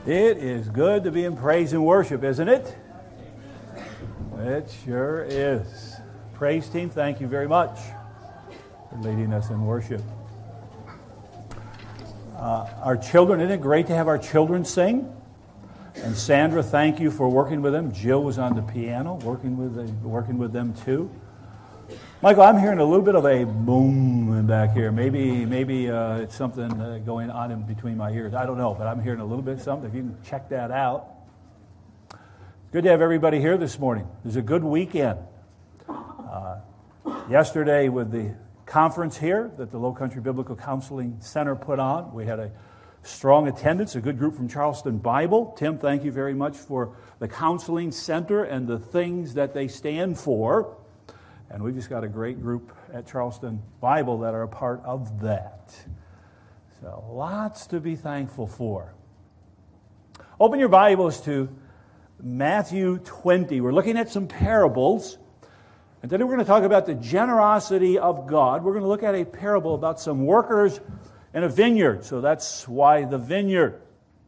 It is good to be in praise and worship, isn't it? It sure is. Praise team, thank you very much for leading us in worship. Our children, isn't it great to have our children sing? And Sandra, thank you for working with them. Jill was on the piano, working with them too. Michael, I'm hearing a little bit of a boom back here. Maybe it's something going on in between my ears. I don't know, but I'm hearing a little bit of something. If you can check that out. Good to have everybody here this morning. It was a good weekend. Yesterday with the conference here that the Low Country Biblical Counseling Center put on, we had a strong attendance, a good group from Charleston Bible. Tim, thank you very much for the Counseling Center and the things that they stand for. And we just got a great group at Charleston Bible that are a part of that. So lots to be thankful for. Open your Bibles to Matthew 20. We're looking at some parables. And today we're going to talk about the generosity of God. We're going to look at a parable about some workers in a vineyard. So that's why the vineyard.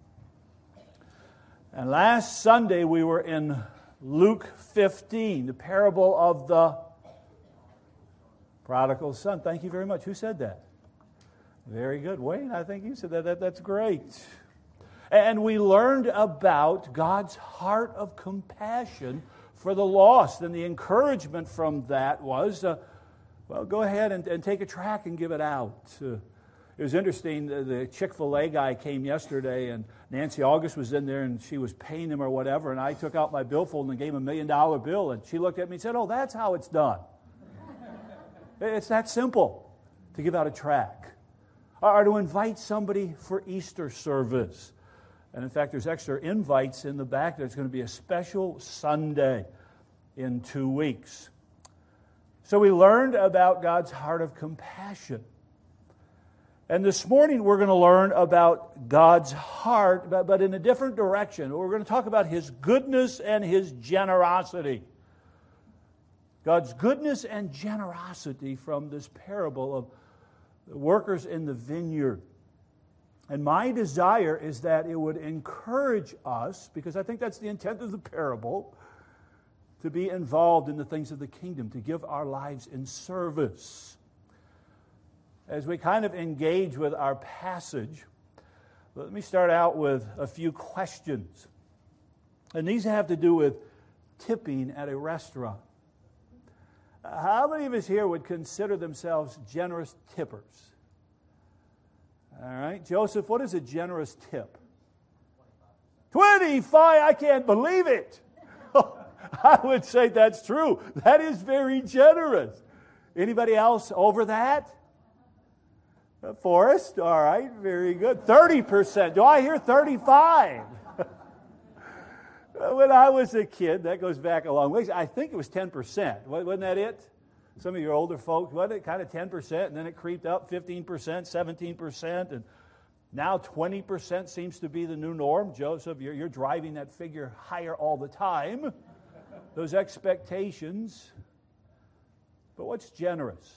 And last Sunday we were in Luke 15, the parable of the prodigal son. Thank you very much. Who said that? Very good. Wayne, I think you said that. That's great. And we learned about God's heart of compassion for the lost. And the encouragement from that was, well, go ahead and take a tract and give it out. It was interesting, the Chick-fil-A guy came yesterday, and Nancy August was in there, and she was paying him or whatever, and I took out my billfold and gave him $1 million bill, and she looked at me and said, oh, that's how it's done. It's that simple to give out a tract or to invite somebody for Easter service. And in fact, there's extra invites in the back. There's going to be a special Sunday in 2 weeks. So we learned about God's heart of compassion. And this morning we're going to learn about God's heart, but in a different direction. We're going to talk about His goodness and His generosity. God's goodness and generosity from this parable of the workers in the vineyard. And my desire is that it would encourage us, because I think that's the intent of the parable, to be involved in the things of the kingdom, to give our lives in service. As we kind of engage with our passage, let me start out with a few questions. And these have to do with tipping at a restaurant. How many of us here would consider themselves generous tippers? All right. Joseph, what is a generous tip? 25. I can't believe it. I would say that's true. That is very generous. Anybody else over that? Forrest, all right, very good. 30%. Do I hear 35? When I was a kid, that goes back a long ways, I think it was 10%. Wasn't that it? Some of your older folks, wasn't it kind of 10%, and then it creeped up 15%, 17%, and now 20% seems to be the new norm. Joseph, you're driving that figure higher all the time. Those expectations. But what's generous?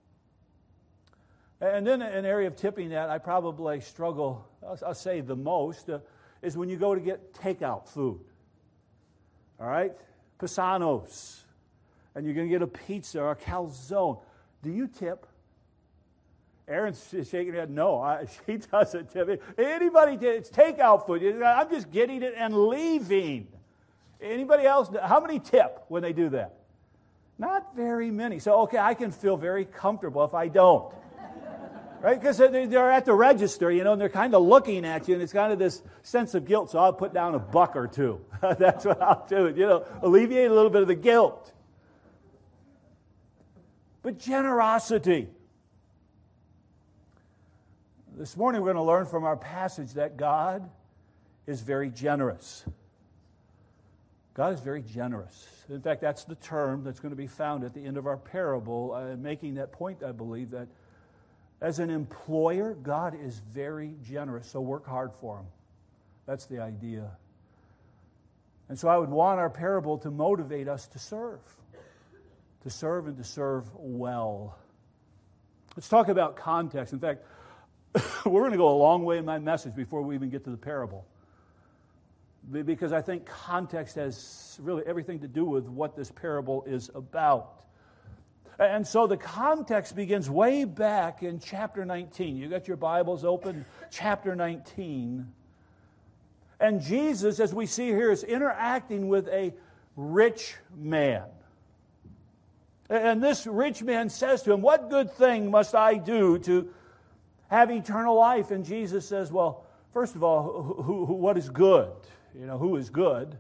And then an area of tipping that I probably struggle, I'll say the most, is when you go to get takeout food. All right? Pisano's. And you're going to get a pizza or a calzone. Do you tip? Erin's shaking her head. No, she doesn't tip. Anybody tip? It's takeout food. I'm just getting it and leaving. Anybody else? How many tip when they do that? Not very many. So, okay, I can feel very comfortable if I don't. Right? Because they're at the register, and they're kind of looking at you, and it's kind of this sense of guilt. So I'll put down $1 or $2. That's what I'll do. Alleviate a little bit of the guilt. But generosity. This morning we're going to learn from our passage that God is very generous. God is very generous. In fact, that's the term that's going to be found at the end of our parable, making that point, I believe, that as an employer, God is very generous, so work hard for Him. That's the idea. And so I would want our parable to motivate us to serve and to serve well. Let's talk about context. In fact, we're going to go a long way in my message before we even get to the parable. because I think context has really everything to do with what this parable is about. And so the context begins way back in chapter 19. You got your Bibles open, chapter 19. And Jesus, as we see here, is interacting with a rich man. And this rich man says to him, "What good thing must I do to have eternal life?" And Jesus says, well, first of all, what is good? You know, who is good?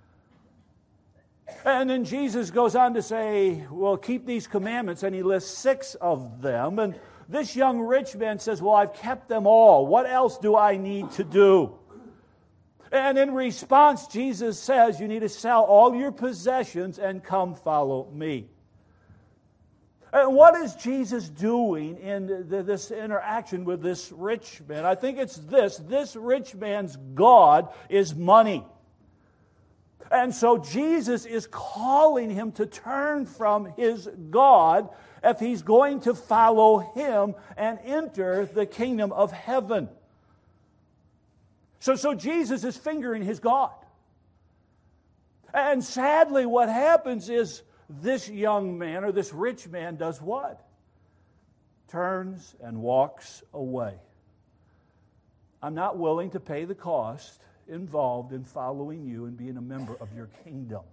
And then Jesus goes on to say, well, keep these commandments, and he lists 6 of them. And this young rich man says, well, I've kept them all. What else do I need to do? And in response, Jesus says, you need to sell all your possessions and come follow me. And what is Jesus doing in this interaction with this rich man? I think it's this. This rich man's God is money. And so Jesus is calling him to turn from his God if he's going to follow him and enter the kingdom of heaven. So Jesus is fingering his God. And sadly, what happens is this young man or this rich man does what? Turns and walks away. I'm not willing to pay the cost involved in following you and being a member of your kingdom.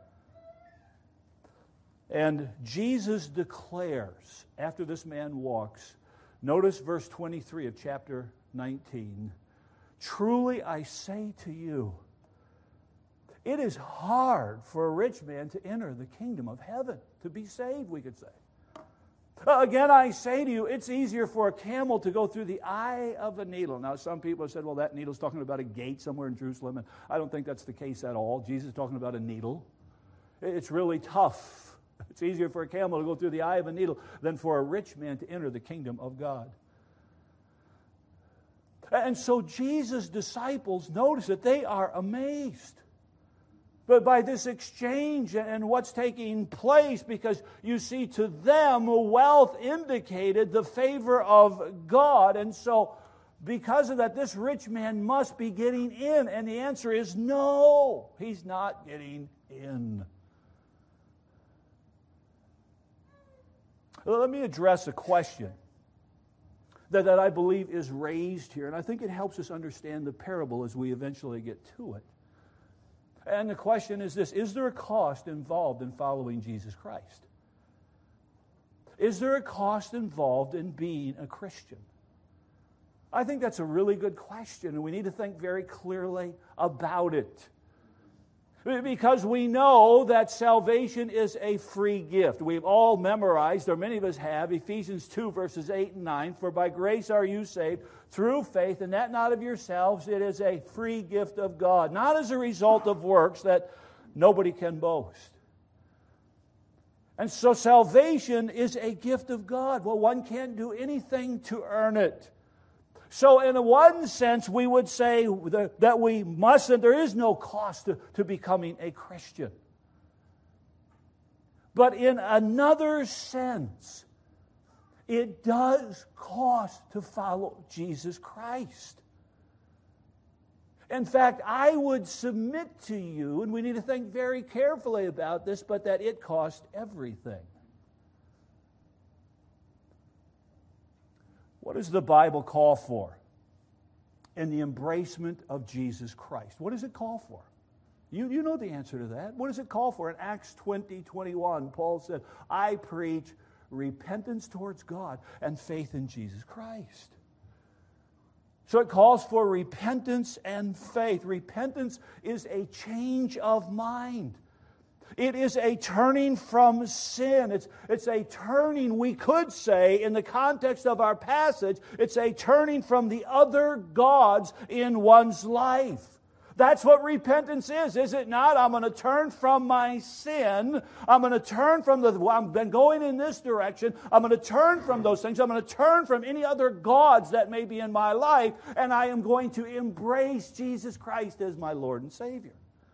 And Jesus declares, after this man walks, notice verse 23 of chapter 19, truly I say to you, it is hard for a rich man to enter the kingdom of heaven, to be saved, we could say. Again, I say to you, it's easier for a camel to go through the eye of a needle. Now, some people have said, well, that needle's talking about a gate somewhere in Jerusalem, and I don't think that's the case at all. Jesus is talking about a needle. It's really tough. It's easier for a camel to go through the eye of a needle than for a rich man to enter the kingdom of God. And so Jesus' disciples notice that they are amazed. But by this exchange and what's taking place, because you see, to them, wealth indicated the favor of God. And so, because of that, this rich man must be getting in. And the answer is no, he's not getting in. Well, let me address a question that I believe is raised here. And I think it helps us understand the parable as we eventually get to it. And the question is this: is there a cost involved in following Jesus Christ? Is there a cost involved in being a Christian? I think that's a really good question, and we need to think very clearly about it. Because we know that salvation is a free gift. We've all memorized, or many of us have, Ephesians 2, verses 8 and 9. For by grace are you saved through faith, and that not of yourselves. It is a free gift of God, not as a result of works that nobody can boast. And so salvation is a gift of God. Well, one can't do anything to earn it. So in one sense, we would say that we mustn't, there is no cost to becoming a Christian. But in another sense, it does cost to follow Jesus Christ. In fact, I would submit to you, and we need to think very carefully about this, but that it costs everything. What does the Bible call for in the embracement of Jesus Christ? What does it call for? You know the answer to that. What does it call for? In Acts 20:21, Paul said, I preach repentance towards God and faith in Jesus Christ. So it calls for repentance and faith. Repentance is a change of mind. It is a turning from sin. It's a turning, we could say, in the context of our passage, it's a turning from the other gods in one's life. That's what repentance is it not? I'm going to turn from my sin. I'm going to turn from I've been going in this direction. I'm going to turn from those things. I'm going to turn from any other gods that may be in my life, and I am going to embrace Jesus Christ as my Lord and Savior.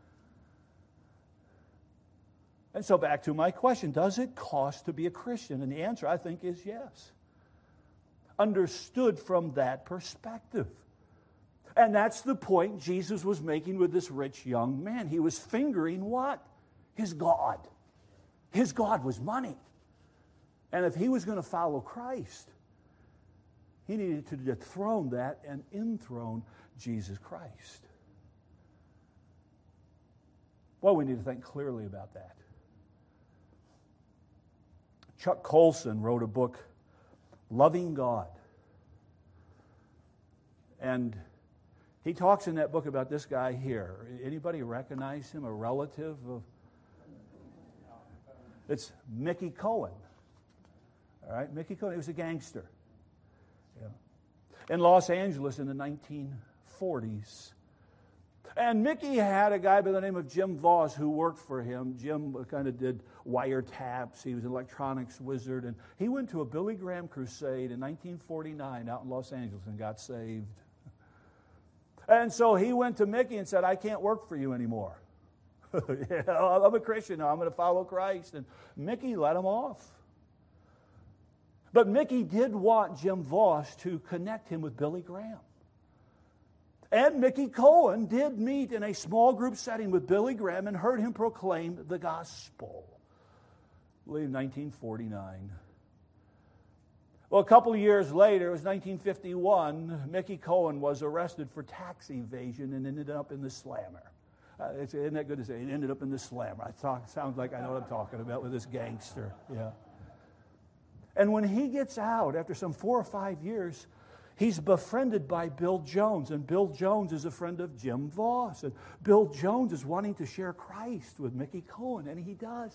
And so back to my question, does it cost to be a Christian? And the answer, I think, is yes. Understood from that perspective. And that's the point Jesus was making with this rich young man. He was fingering what? His God. His God was money. And if he was going to follow Christ, he needed to dethrone that and enthrone Jesus Christ. Well, we need to think clearly about that. Chuck Colson wrote a book, Loving God. And he talks in that book about this guy here. Anybody recognize him, a relative of? It's Mickey Cohen. All right, Mickey Cohen, he was a gangster. Yeah. In Los Angeles in the 1940s. And Mickey had a guy by the name of Jim Voss who worked for him. Jim kind of did wiretaps. He was an electronics wizard. And he went to a Billy Graham crusade in 1949 out in Los Angeles and got saved. And so he went to Mickey and said, I can't work for you anymore. Yeah, I'm a Christian now. I'm going to follow Christ. And Mickey let him off. But Mickey did want Jim Voss to connect him with Billy Graham. And Mickey Cohen did meet in a small group setting with Billy Graham and heard him proclaim the gospel. I believe 1949. Well, a couple of years later, it was 1951, Mickey Cohen was arrested for tax evasion and ended up in the slammer. Isn't that good to say? He ended up in the slammer. Sounds like I know what I'm talking about with this gangster. Yeah. And when he gets out, after some 4 or 5 years, he's befriended by Bill Jones. And Bill Jones is a friend of Jim Voss. And Bill Jones is wanting to share Christ with Mickey Cohen, and he does.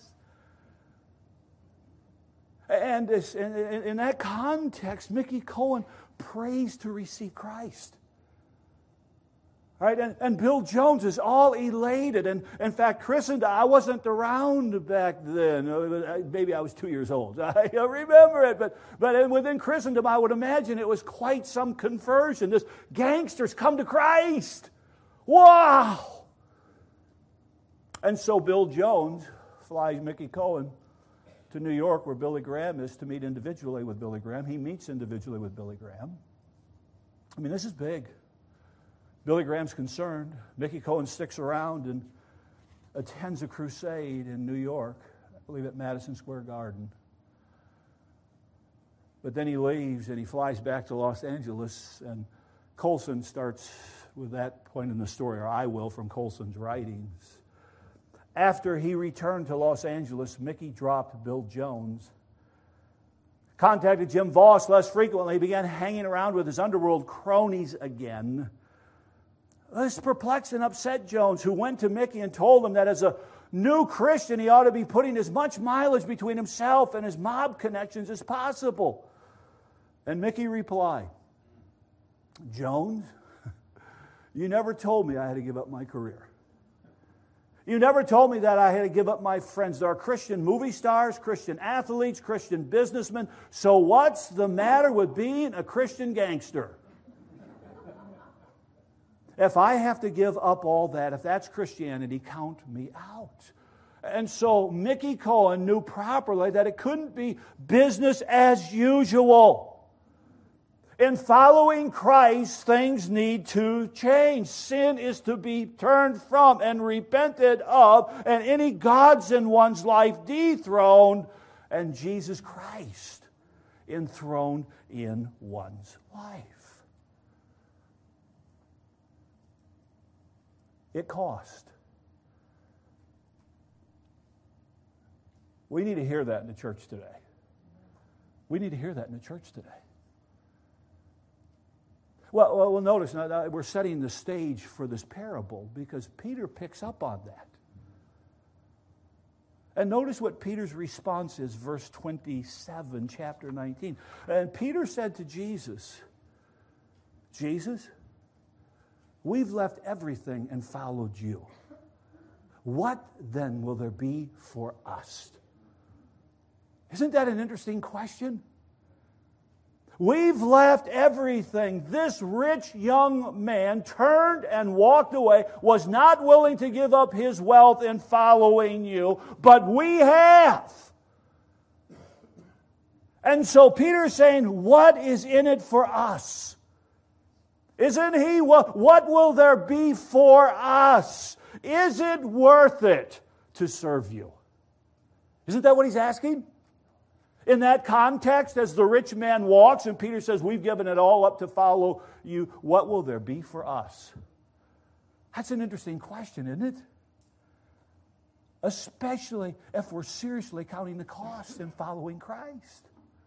And in that context, Mickey Cohen prays to receive Christ. Right? And Bill Jones is all elated. And in fact, christened, I wasn't around back then. Maybe I was 2 years old. I remember it. But within Christendom, I would imagine it was quite some conversion. This gangster's come to Christ. Wow! And so Bill Jones flies Mickey Cohen to New York, where Billy Graham is, to meet individually with Billy Graham. He meets individually with Billy Graham. I mean, this is big. Billy Graham's concerned. Mickey Cohen sticks around and attends a crusade in New York, I believe at Madison Square Garden. But then he leaves and he flies back to Los Angeles, and Colson starts with that point in the story, or I will, from Colson's writings. After he returned to Los Angeles, Mickey dropped Bill Jones, contacted Jim Voss less frequently, began hanging around with his underworld cronies again. This perplexed and upset Jones, who went to Mickey and told him that as a new Christian, he ought to be putting as much mileage between himself and his mob connections as possible. And Mickey replied, Jones, you never told me I had to give up my career. You never told me that I had to give up my friends. There are Christian movie stars, Christian athletes, Christian businessmen. So what's the matter with being a Christian gangster? If I have to give up all that, if that's Christianity, count me out. And so Mickey Cohen knew properly that it couldn't be business as usual. In following Christ, things need to change. Sin is to be turned from and repented of, and any gods in one's life dethroned, and Jesus Christ enthroned in one's life. It cost. We need to hear that in the church today. We need to hear that in the church today. Well, notice now we're setting the stage for this parable because Peter picks up on that. And notice what Peter's response is, verse 27, chapter 19. And Peter said to Jesus, Jesus, we've left everything and followed you. What then will there be for us? Isn't that an interesting question? We've left everything. This rich young man turned and walked away, was not willing to give up his wealth in following you, but we have. And so Peter's saying, what is in it for us? Isn't He? What will there be for us? Is it worth it to serve you? Isn't that what He's asking? In that context, as the rich man walks and Peter says, we've given it all up to follow you, what will there be for us? That's an interesting question, isn't it? Especially if we're seriously counting the cost in following Christ.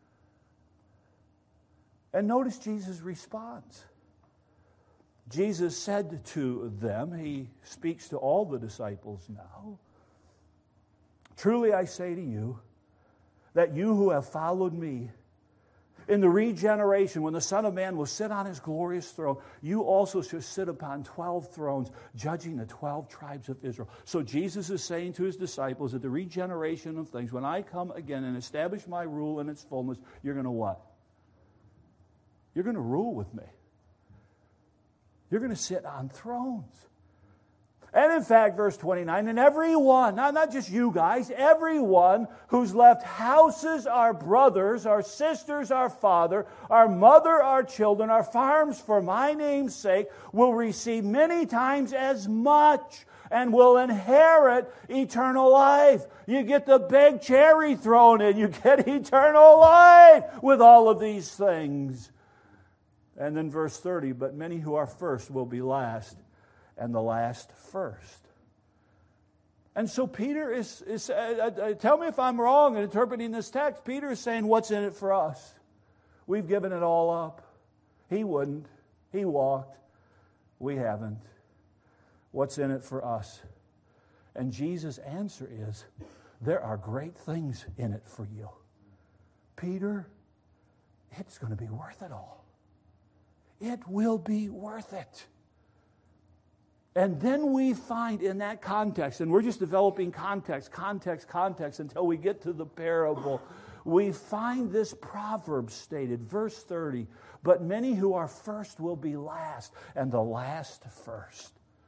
And notice Jesus' response. Jesus said to them, He speaks to all the disciples now, truly I say to you, that you who have followed me, in the regeneration, when the Son of Man will sit on His glorious throne, you also shall sit upon 12 thrones, judging the 12 tribes of Israel. So Jesus is saying to His disciples, at the regeneration of things, when I come again and establish my rule in its fullness, you're going to what? You're going to rule with me. You're going to sit on thrones. And in fact, verse 29, and everyone, not just you guys, everyone who's left houses, our brothers, our sisters, our father, our mother, our children, our farms for my name's sake, will receive many times as much and will inherit eternal life. You get the big cherry thrown in, you get eternal life with all of these things. And then verse 30, but many who are first will be last, and the last first. And so Peter is tell me if I'm wrong in interpreting this text. Peter is saying, what's in it for us? We've given it all up. He wouldn't. He walked. We haven't. What's in it for us? And Jesus' answer is, there are great things in it for you. Peter, it's going to be worth it all. It will be worth it. And then we find in that context, and we're just developing context until we get to the parable, we find this proverb stated, verse 30, but many who are first will be last, and the last first.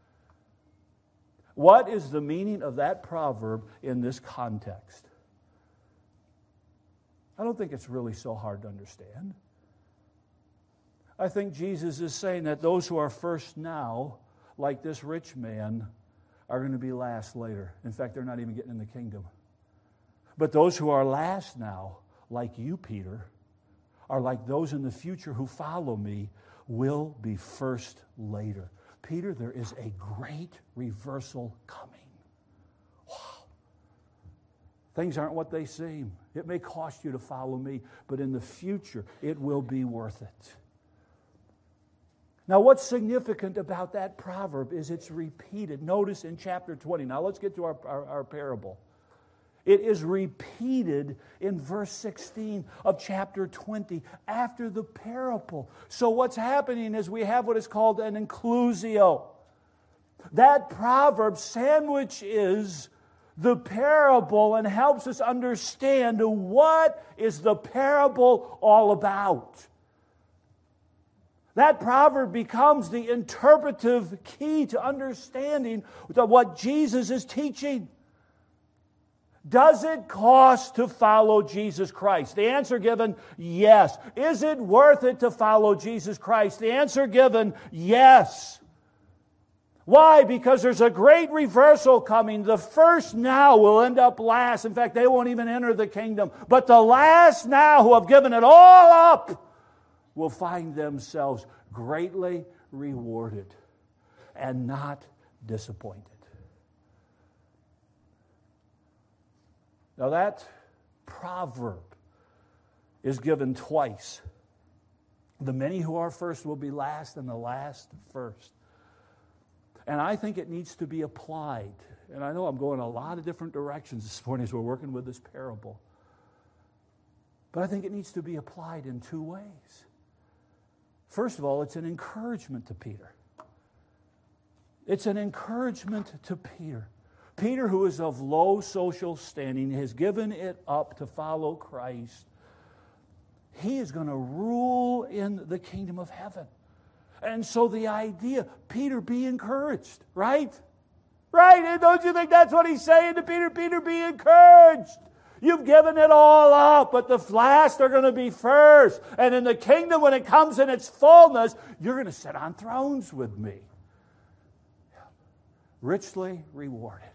What is the meaning of that proverb in this context? I don't think it's really so hard to understand. I think Jesus is saying that those who are first now, like this rich man, are going to be last later. In fact, they're not even getting in the kingdom. But those who are last now, like you, Peter, are like those in the future who follow me, will be first later. Peter, there is a great reversal coming. Wow. Things aren't what they seem. It may cost you to follow me, but in the future, it will be worth it. Now, what's significant about that proverb is it's repeated. Notice in chapter 20. Now, let's get to our parable. It is repeated in verse 16 of chapter 20 after the parable. So what's happening is we have what is called an inclusio. That proverb sandwiches the parable and helps us understand what is the parable all about. That proverb becomes the interpretive key to understanding what Jesus is teaching. Does it cost to follow Jesus Christ? The answer given, yes. Is it worth it to follow Jesus Christ? The answer given, yes. Why? Because there's a great reversal coming. The first now will end up last. In fact, they won't even enter the kingdom. But the last now who have given it all up will find themselves greatly rewarded and not disappointed. Now that proverb is given twice. The many who are first will be last, and the last first. And I think it needs to be applied. And I know I'm going a lot of different directions this morning as we're working with this parable. But I think it needs to be applied in two ways. First of all, it's an encouragement to Peter. It's an encouragement to Peter. Peter, who is of low social standing, has given it up to follow Christ. He is going to rule in the kingdom of heaven. And so the idea, Peter, be encouraged, right? Right? And don't you think that's what he's saying to Peter? Peter, be encouraged. You've given it all up, but the last are going to be first. And in the kingdom, when it comes in its fullness, you're going to sit on thrones with me. Richly rewarded.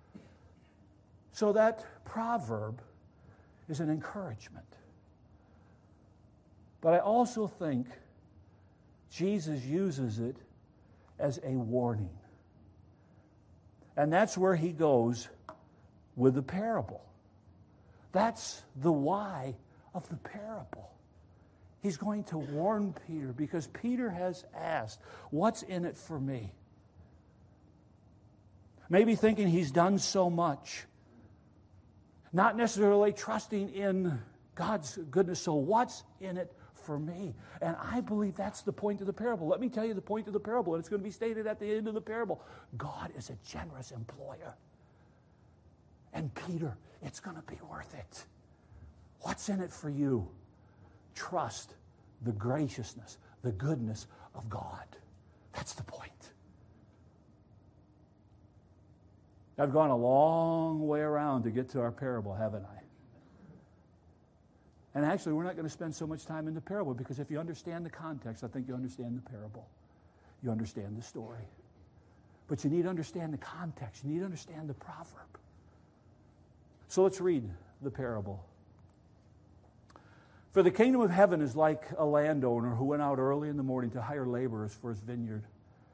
So that proverb is an encouragement. But I also think Jesus uses it as a warning. And that's where he goes with the parable. That's the why of the parable. He's going to warn Peter because Peter has asked, what's in it for me? Maybe thinking he's done so much. Not necessarily trusting in God's goodness. So what's in it for me? And I believe that's the point of the parable. Let me tell you the point of the parable, and it's going to be stated at the end of the parable. God is a generous employer. And Peter, it's going to be worth it. What's in it for you? Trust the graciousness, the goodness of God. That's the point. I've gone a long way around to get to our parable, haven't I? And actually, we're not going to spend so much time in the parable because if you understand the context, I think you understand the parable. You understand the story. But you need to understand the context. You need to understand the proverb. So let's read the parable. For the kingdom of heaven is like a landowner who went out early in the morning to hire laborers for his vineyard.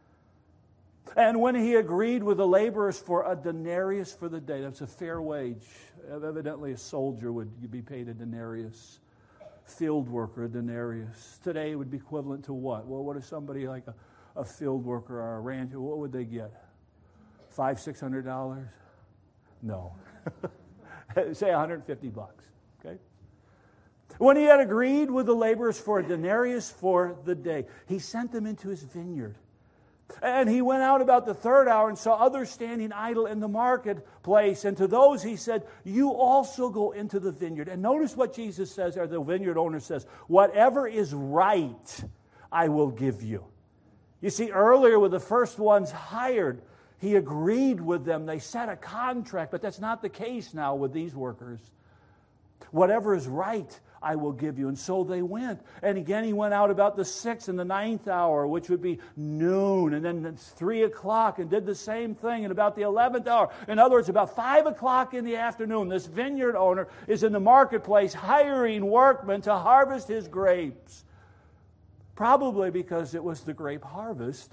And when he agreed with the laborers for a denarius for the day, that's a fair wage. Evidently a soldier would be paid a denarius. Field worker, a denarius. Today it would be equivalent to what? Well, what is somebody like a field worker or a rancher, what would they get? $500, $600? No. Say $150, okay? When he had agreed with the laborers for a denarius for the day, he sent them into his vineyard. And he went out about the third hour and saw others standing idle in the marketplace. And to those he said, you also go into the vineyard. And notice what Jesus says, or the vineyard owner says, whatever is right, I will give you. You see, earlier with the first ones hired, he agreed with them. They set a contract, but that's not the case now with these workers. Whatever is right, I will give you. And so they went. And again, he went out about the 6th and the 9th hour, which would be noon. And then it's 3 o'clock and did the same thing. And about the 11th hour, in other words, about 5 o'clock in the afternoon, this vineyard owner is in the marketplace hiring workmen to harvest his grapes. Probably because it was the grape harvest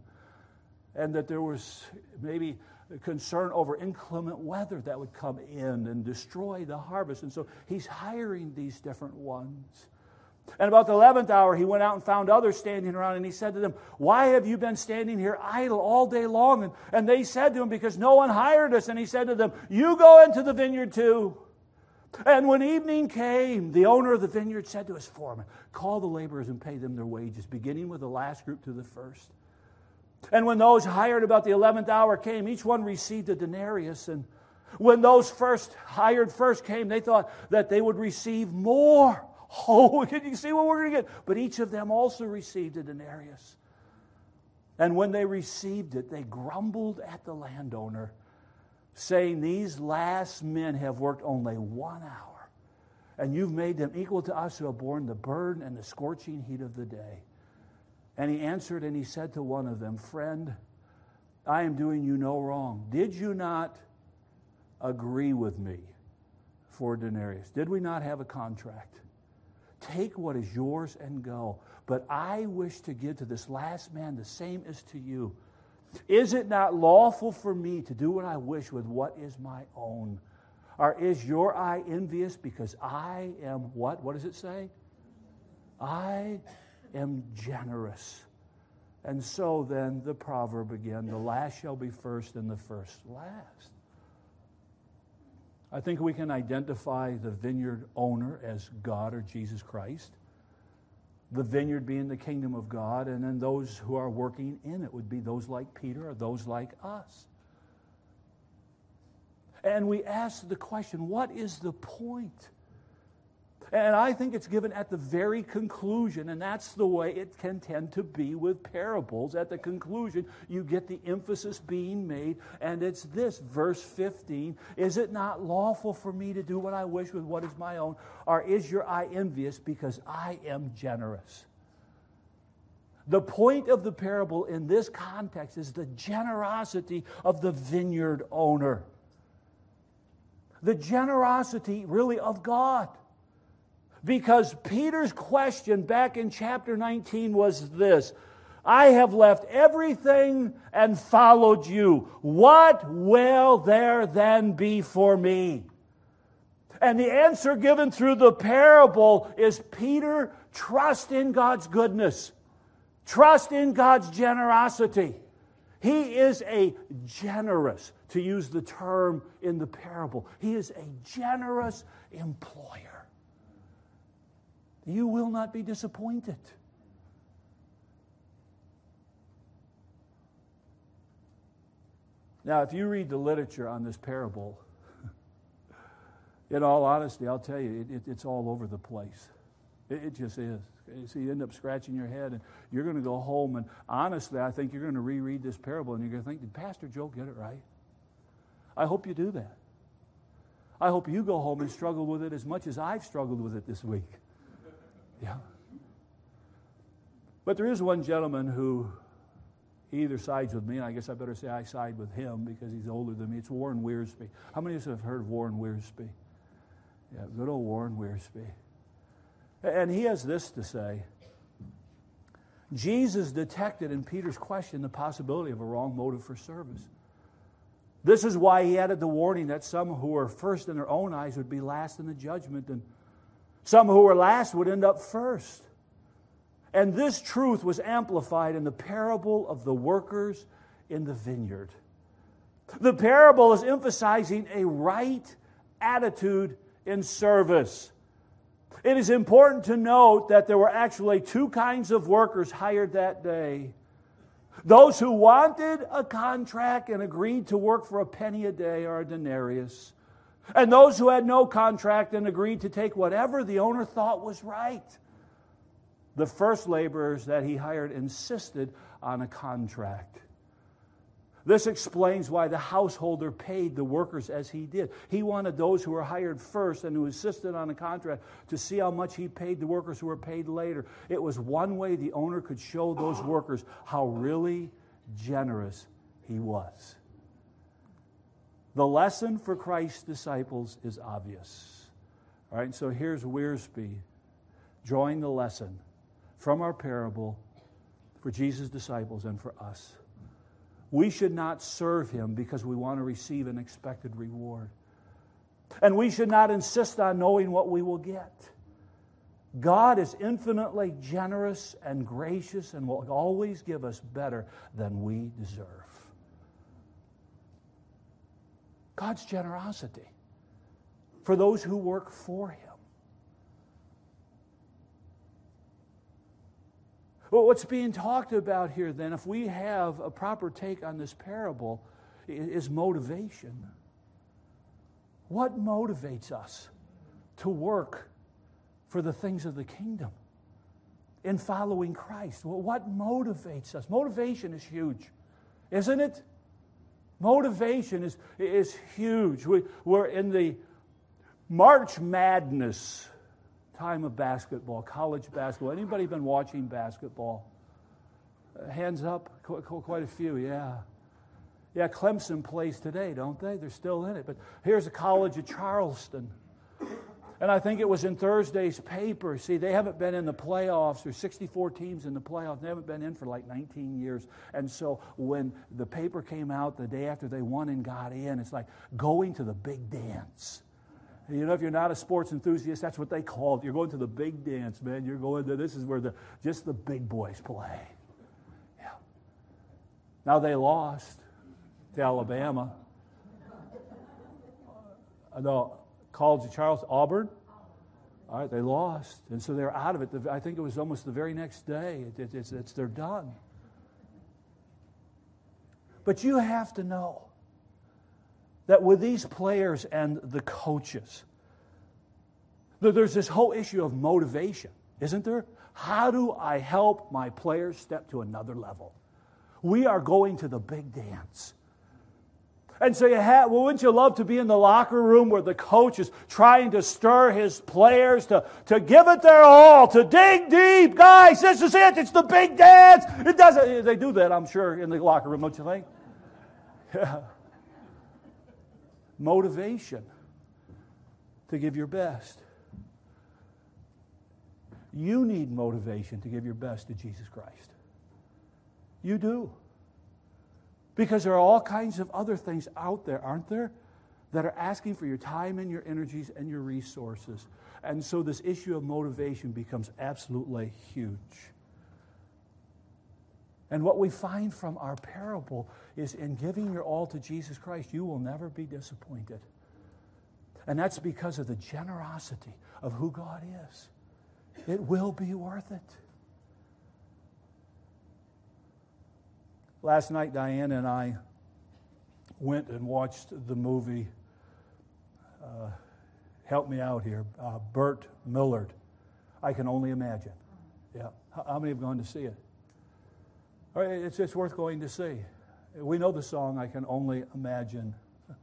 and that there was maybe concern over inclement weather that would come in and destroy the harvest. And so he's hiring these different ones. And about the 11th hour, he went out and found others standing around, and he said to them, why have you been standing here idle all day long? And they said to him, because no one hired us. And he said to them, you go into the vineyard too. And when evening came, the owner of the vineyard said to his foreman, call the laborers and pay them their wages, beginning with the last group to the first. And when those hired about the 11th hour came, each one received a denarius. And when those hired first came, they thought that they would receive more. Oh, can you see what we're going to get? But each of them also received a denarius. And when they received it, they grumbled at the landowner, saying, these last men have worked only 1 hour, and you've made them equal to us who have borne the burden and the scorching heat of the day. And he answered and he said to one of them, friend, I am doing you no wrong. Did you not agree with me for a denarius? Did we not have a contract? Take what is yours and go. But I wish to give to this last man the same as to you. Is it not lawful for me to do what I wish with what is my own? Or is your eye envious because I am what? What does it say? I am generous. And so then the proverb again, the last shall be first and the first last. I think we can identify the vineyard owner as God or Jesus Christ. The vineyard being the kingdom of God, and then those who are working in it would be those like Peter or those like us. And we ask the question, what is the point? And I think it's given at the very conclusion, and that's the way it can tend to be with parables. At the conclusion, you get the emphasis being made, and it's this, verse 15, is it not lawful for me to do what I wish with what is my own, or is your eye envious because I am generous? The point of the parable in this context is the generosity of the vineyard owner. The generosity, really, of God. Because Peter's question back in chapter 19 was this: I have left everything and followed you. What will there then be for me? And the answer given through the parable is, Peter, trust in God's goodness. Trust in God's generosity. He is a generous, to use the term in the parable, he is a generous employer. You will not be disappointed. Now, if you read the literature on this parable, in all honesty, I'll tell you, it's all over the place. It just is. So you end up scratching your head, and you're going to go home, and honestly, I think you're going to reread this parable, and you're going to think, did Pastor Joe get it right? I hope you do that. I hope you go home and struggle with it as much as I've struggled with it this week. Yeah. But there is one gentleman who either sides with me, and I guess I better say I side with him because he's older than me. It's Warren Wiersbe. How many of us have heard of Warren Wiersbe? Yeah, good old Warren Wiersbe. And he has this to say: Jesus detected in Peter's question the possibility of a wrong motive for service. This is why he added the warning that some who were first in their own eyes would be last in the judgment, and some who were last would end up first. And this truth was amplified in the parable of the workers in the vineyard. The parable is emphasizing a right attitude in service. It is important to note that there were actually two kinds of workers hired that day. Those who wanted a contract and agreed to work for a penny a day or a denarius. And those who had no contract and agreed to take whatever the owner thought was right. The first laborers that he hired insisted on a contract. This explains why the householder paid the workers as he did. He wanted those who were hired first and who insisted on a contract to see how much he paid the workers who were paid later. It was one way the owner could show those workers how really generous he was. The lesson for Christ's disciples is obvious. All right, so here's Wiersbe drawing the lesson from our parable for Jesus' disciples and for us. We should not serve him because we want to receive an expected reward. And we should not insist on knowing what we will get. God is infinitely generous and gracious and will always give us better than we deserve. God's generosity for those who work for him. Well, what's being talked about here then, if we have a proper take on this parable, is motivation. What motivates us to work for the things of the kingdom in following Christ? Well, what motivates us? Motivation is huge, isn't it? Motivation is huge. We're in the March Madness time of basketball, college basketball. Anybody been watching basketball? Hands up, quite a few, yeah. Yeah, Clemson plays today, don't they? They're still in it. But here's the College of Charleston. And I think it was in Thursday's paper. See, they haven't been in the playoffs. There's 64 teams in the playoffs. They haven't been in for like 19 years. And so when the paper came out the day after they won and got in, it's like going to the big dance. You know, if you're not a sports enthusiast, that's what they call it. You're going to the big dance, man. You're going to, this is where just the big boys play. Yeah. Now they lost to Alabama. No, College of Charleston, Auburn. All right, they lost. And so they're out of it. I think it was almost the very next day. They're done. But you have to know that with these players and the coaches, There's this whole issue of motivation, isn't there? How do I help my players step to another level? We are going to the big dance. And so wouldn't you love to be in the locker room where the coach is trying to stir his players to give it their all, to dig deep. Guys, this is it. It's the big dance. They do that, I'm sure, in the locker room, don't you think? Yeah. Motivation to give your best. You need motivation to give your best to Jesus Christ. You do. Because there are all kinds of other things out there, aren't there, that are asking for your time and your energies and your resources. And so this issue of motivation becomes absolutely huge. And what we find from our parable is in giving your all to Jesus Christ, you will never be disappointed. And that's because of the generosity of who God is. It will be worth it. Last night, Diane and I went and watched the movie, help me out here, Burt Millard. I Can Only Imagine. Yeah. How many have gone to see it? All right, it's worth going to see. We know the song, I Can Only Imagine.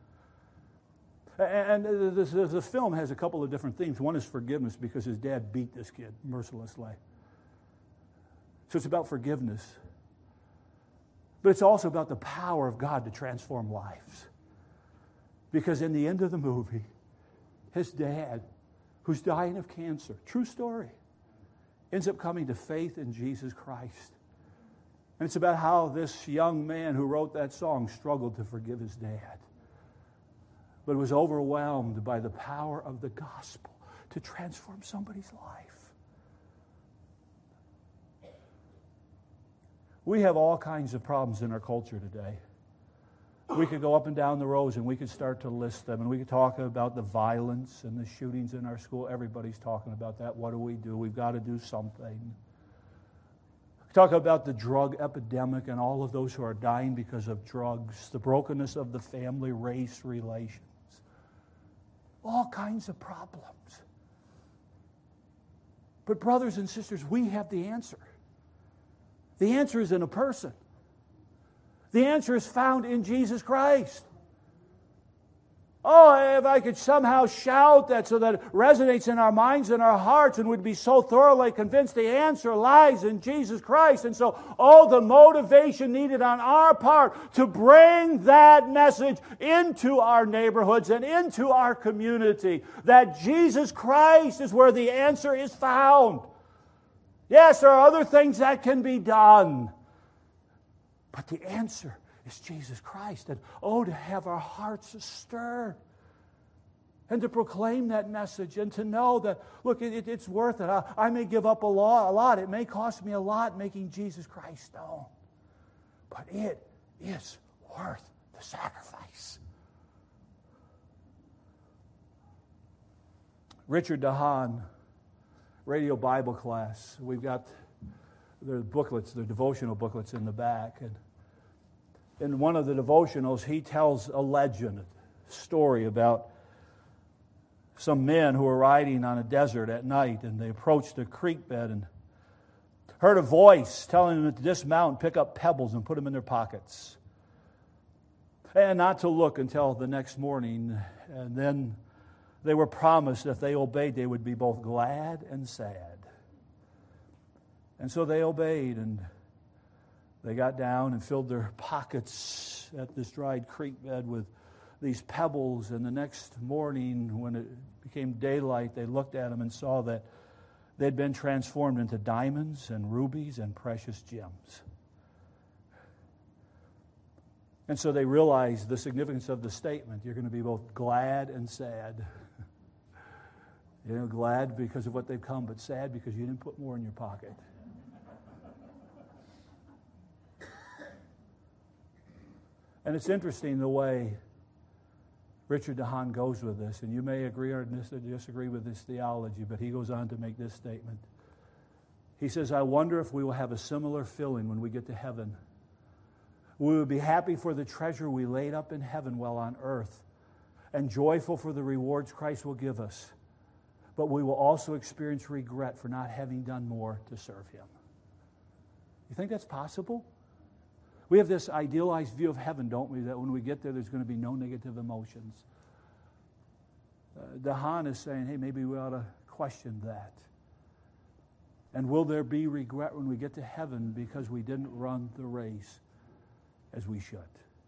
And the film has a couple of different themes. One is forgiveness because his dad beat this kid mercilessly. So it's about forgiveness. But it's also about the power of God to transform lives. Because in the end of the movie, his dad, who's dying of cancer, true story, ends up coming to faith in Jesus Christ. And it's about how this young man who wrote that song struggled to forgive his dad, but was overwhelmed by the power of the gospel to transform somebody's life. We have all kinds of problems in our culture today. We could go up and down the rows and we could start to list them, and we could talk about the violence and the shootings in our school. Everybody's talking about that. What do? We've got to do something. We talk about the drug epidemic and all of those who are dying because of drugs, the brokenness of the family, race relations. All kinds of problems. But brothers and sisters, we have the answer. The answer is in a person. The answer is found in Jesus Christ. Oh, if I could somehow shout that so that it resonates in our minds and our hearts and would be so thoroughly convinced the answer lies in Jesus Christ. And so, the motivation needed on our part to bring that message into our neighborhoods and into our community, that Jesus Christ is where the answer is found. Yes, there are other things that can be done, but the answer is Jesus Christ. And to have our hearts stirred and to proclaim that message and to know that, look, it's worth it. I may give up a lot. It may cost me a lot making Jesus Christ known, but it is worth the sacrifice. Richard DeHaan, Radio Bible Class. We've got the booklets, the devotional booklets in the back. And in one of the devotionals, he tells a legend, a story about some men who were riding on a desert at night, and they approached a creek bed and heard a voice telling them to dismount and pick up pebbles and put them in their pockets, and not to look until the next morning. And then they were promised if they obeyed, they would be both glad and sad. And so they obeyed, and they got down and filled their pockets at this dried creek bed with these pebbles. And the next morning, when it became daylight, they looked at them and saw that they'd been transformed into diamonds and rubies and precious gems. And so they realized the significance of the statement. You're going to be both glad and sad. Glad because of what they've come, but sad because you didn't put more in your pocket. And it's interesting the way Richard DeHaan goes with this, and you may agree or disagree with his theology, but he goes on to make this statement. He says, I wonder if we will have a similar feeling when we get to heaven. We will be happy for the treasure we laid up in heaven while on earth, and joyful for the rewards Christ will give us. but we will also experience regret for not having done more to serve Him. You think that's possible? We have this idealized view of heaven, don't we, that when we get there, there's going to be no negative emotions. Dahan is saying, hey, maybe we ought to question that. And will there be regret when we get to heaven because we didn't run the race as we should?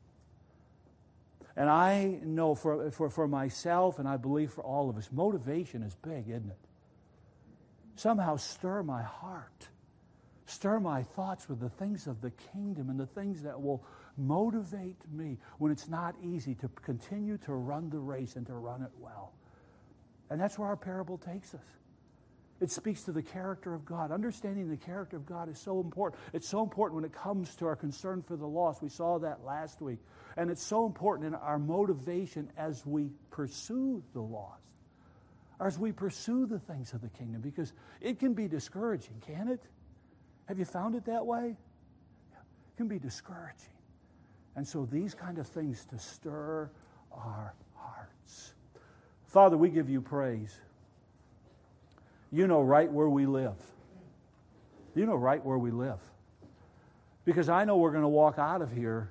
And I know for myself, and I believe for all of us, motivation is big, isn't it? Somehow stir my heart. Stir my thoughts with the things of the kingdom and the things that will motivate me when it's not easy to continue to run the race and to run it well. And that's where our parable takes us. It speaks to the character of God. Understanding the character of God is so important. It's so important when it comes to our concern for the lost. We saw that last week. And it's so important in our motivation as we pursue the lost, or as we pursue the things of the kingdom, because it can be discouraging, can't it? Have you found it that way? It can be discouraging. And so these kind of things to stir our hearts. Father, we give you praise. You know right where we live. You know right where we live. Because I know we're going to walk out of here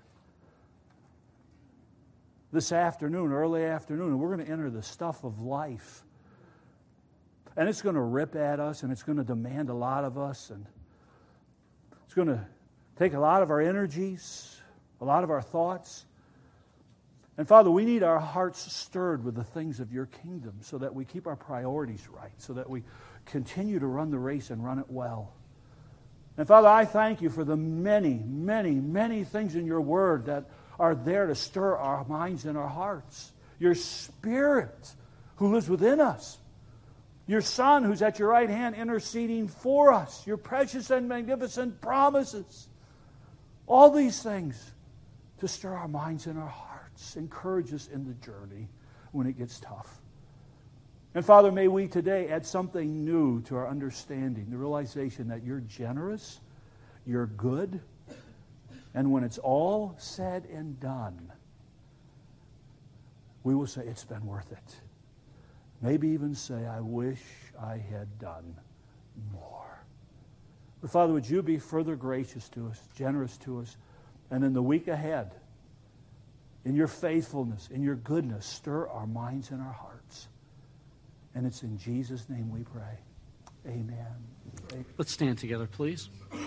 this afternoon, early afternoon, and we're going to enter the stuff of life. And it's going to rip at us, and it's going to demand a lot of us, and it's going to take a lot of our energies, a lot of our thoughts. And Father, we need our hearts stirred with the things of your kingdom so that we keep our priorities right, so that we continue to run the race and run it well. And Father, I thank you for the many, many, many things in your word that are there to stir our minds and our hearts. Your Spirit who lives within us. Your Son who's at your right hand interceding for us. Your precious and magnificent promises. All these things to stir our minds and our hearts. Encourage us in the journey when it gets tough. And Father, may we today add something new to our understanding. The realization that you're generous, you're good, and when it's all said and done, we will say it's been worth it. Maybe even say, I wish I had done more. But Father, would you be further gracious to us, generous to us, and in the week ahead, in your faithfulness, in your goodness, stir our minds and our hearts. And it's in Jesus' name we pray. Amen. Let's stand together, please.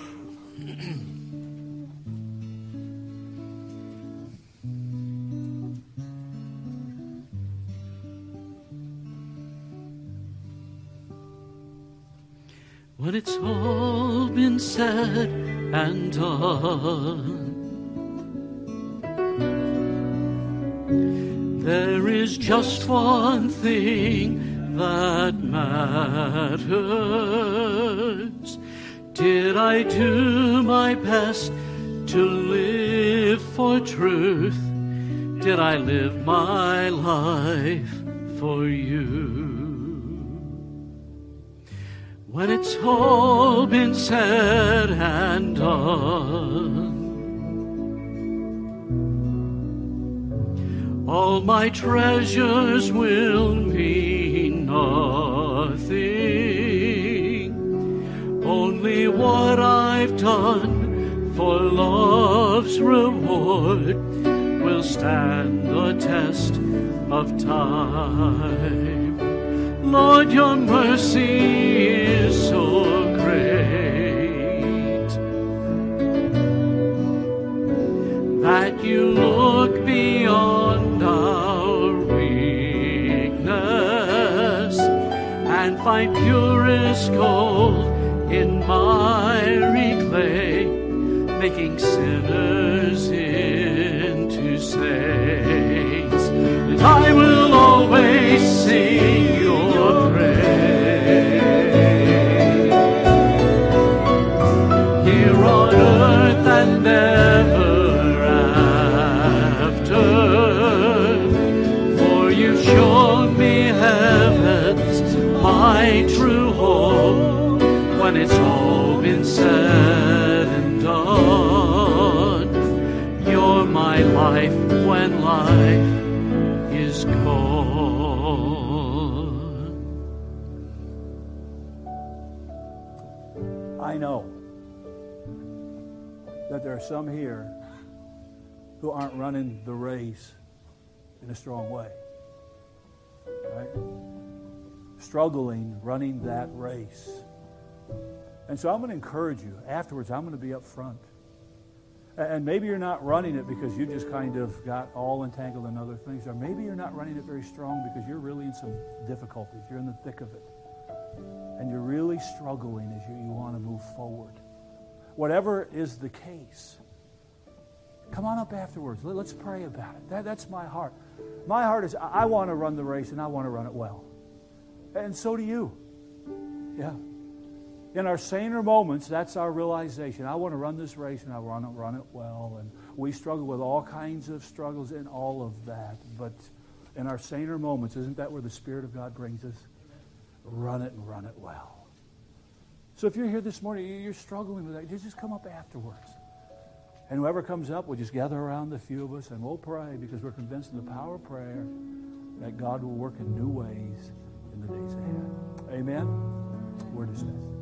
When it's all been said and done, there is just one thing that matters. Did I do my best to live for truth? Did I live my life for you? When it's all been said and done, all my treasures will mean nothing. Only what I've done for love's reward will stand the test of time. Lord, your mercy is so great that you look beyond our weakness and find purest gold in miry clay, making sinners into saints. And I will always sing your praise here on earth and ever after, for you've shown me heaven's my true home. When it's all been said and done, you're my life when life is gone. I know that there are some here who aren't running the race in a strong way. Right? Struggling, running that race. And so I'm going to encourage you. Afterwards, I'm going to be up front. And maybe you're not running it because you just kind of got all entangled in other things. Or maybe you're not running it very strong because you're really in some difficulties. You're in the thick of it. And you're really struggling as you want to move forward. Whatever is the case, come on up afterwards. Let's pray about it. That's my heart. My heart is I want to run the race and I want to run it well. And so do you. Yeah. In our saner moments, that's our realization. I want to run this race and I want to run it well. And we struggle with all kinds of struggles in all of that. But in our saner moments, isn't that where the Spirit of God brings us? Run it and run it well. So if you're here this morning, you're struggling with that, just come up afterwards. And whoever comes up, we'll just gather around the few of us and we'll pray because we're convinced in the power of prayer that God will work in new ways in the days ahead. Amen? We're dismissed.